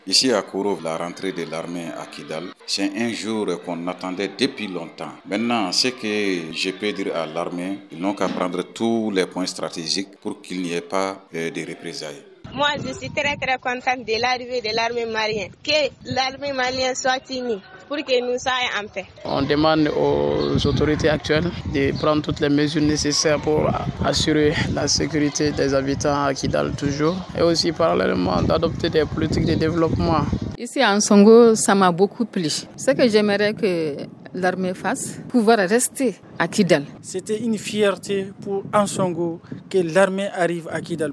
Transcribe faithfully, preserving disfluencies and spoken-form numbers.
Ici à Kourou, la rentrée de l'armée à Kidal, c'est un jour qu'on attendait depuis longtemps. Maintenant, ce que je peux dire à l'armée, ils n'ont qu'à prendre tous les points stratégiques pour qu'il n'y ait pas euh, de représailles. Moi, je suis très très contente de l'arrivée de l'armée malienne. Que l'armée malienne soit unie pour que nous soyons en paix. On demande aux autorités actuelles de prendre toutes les mesures nécessaires pour assurer la sécurité des habitants à Kidal toujours et aussi parallèlement d'adopter des politiques de développement. Ici à Ansongo, ça m'a beaucoup plu. Ce que j'aimerais que l'armée fasse, pouvoir rester à Kidal. C'était une fierté pour Ansongo que l'armée arrive à Kidal.